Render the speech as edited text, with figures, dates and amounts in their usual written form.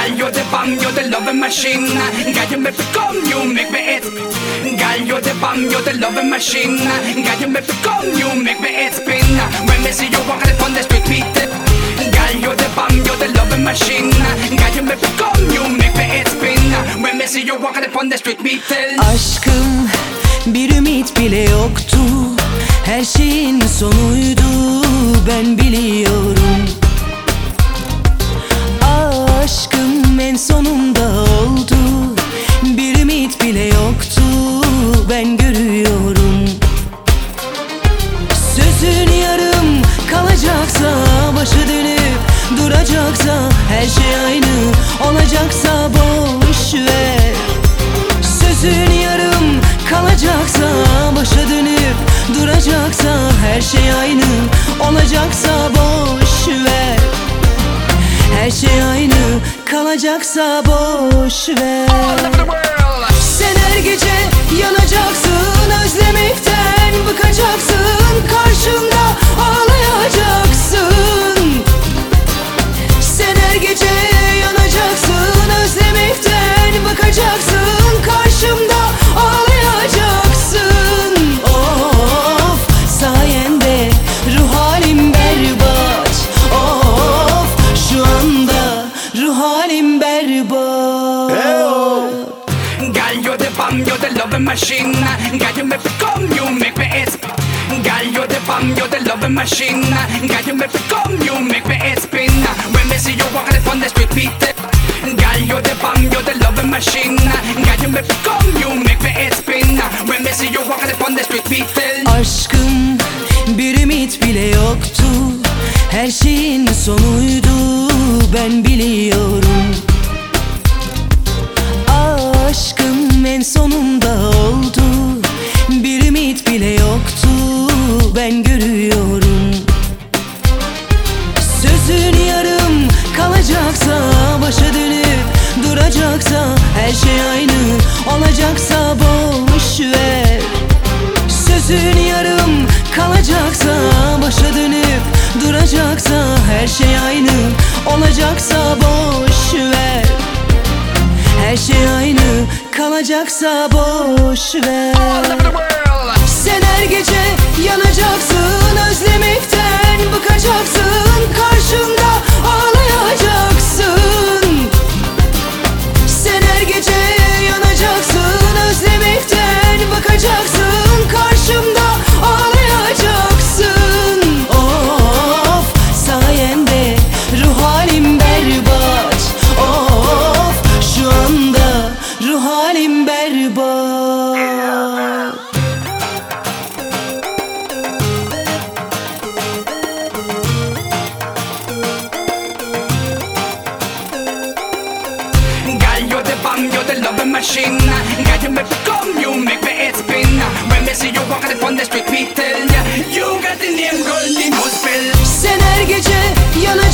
Girl, you're the bomb, you're the loving machine. Girl, you make me come, you make me it. Girl, you're the bomb, you're the loving machine. Girl, you make me come, you make me it spin. When me see you walking on the street, beat it. Girl, you're the bomb, you're the loving machine. Girl, you make me come, you make me it spin. When me see you walking on the street, beat it. Aşkım bir ümit bile yoktu, her şeyin sonuydu, ben biliyorum. Aşkım en sonunda oldu, bir ümit bile yoktu, ben görüyorum. Sözün yarım kalacaksa, başı dönüp duracaksa, her şey aynı olacaksa boş ver. Sözün yarım kalacaksa, başa dönüp duracaksa, her şey aynı olacaksa boş ver. Her şey aynı kalacaksa boş ver. Sen her gece yanacaksın, özlemekten bıkacaksın, karşımda ağlayacaksın. Sen her gece yanacaksın, özlemekten bıkacaksın, karşımda ağlayacaksın. Of, sayende ruh halim berbat. Of, şu anda ruh halim berbat. Girl, you're the bomb, you're the loving machine. Girl, you make me come, you make me it. Girl, you're the bomb, you're the loving machine. Girl, you make me come, you make me it spin. When me see you walking on the street, beat it. Girl, you're the bomb, you're the loving machine. Girl, you make me come, you make me it spin. When me see you walking on the street, beat it. Aşkım bir ümit bile yoktu, her şeyin sonuydu, ben biliyorum. Aşkım en sonunda oldu, bir ümit bile yoktu, ben görüyorum. Sözün yarım kalacaksa, başa dönüp duracaksa, her şey aynı olacaksa boş ver. Sözün yarım kalacaksa, başa dönüp duracaksa, her şey aynı olacaksa boş ver. Her şey aynı kalacaksa boş ver. Sen her gece yanacaksın, özlemekten bıkacaksın, karşımda ağlayacaksın. Sen her gece yanacaksın, özlemekten bıkacaksın, karşımda ağlayacaksın. Of, sayende ruh halim berbat. Of, şu anda ruh halim berbat. Girl, you're the bomb, you're the loving machine. Girl, you make me come, you make me it spin. When me see you walking on the street, me tell ya, you got the name girl, the most spill. Sen her gece yanacaksın,